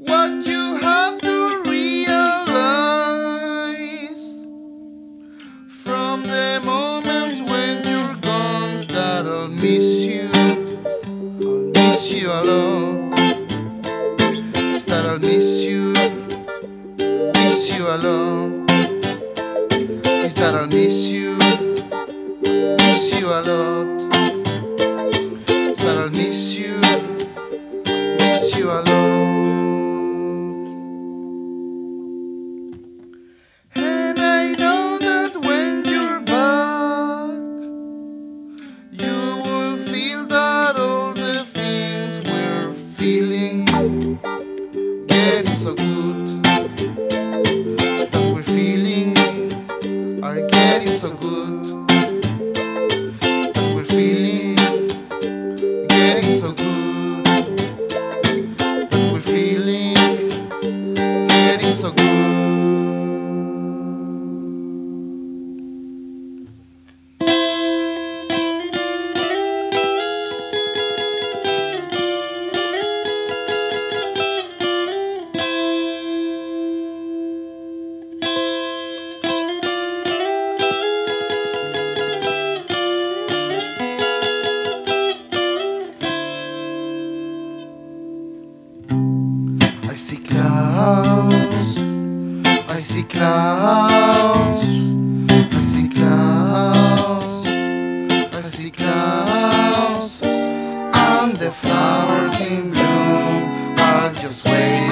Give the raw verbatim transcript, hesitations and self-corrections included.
What you have to realize from the moments when you're gone, that I'll miss you, I'll miss you a lot. That I'll miss you, miss you a lot. Is that I'll miss you, miss you a lot. Is that I'll miss you, miss you a lot. And I know that when you're back, you will feel that all the things we're feeling getting so good, that we're feeling are getting so good, that we're feeling getting so good, that we're feeling getting so good. I see clouds, I see clouds, I see clouds, I see clouds, and the flowers in bloom are just waiting.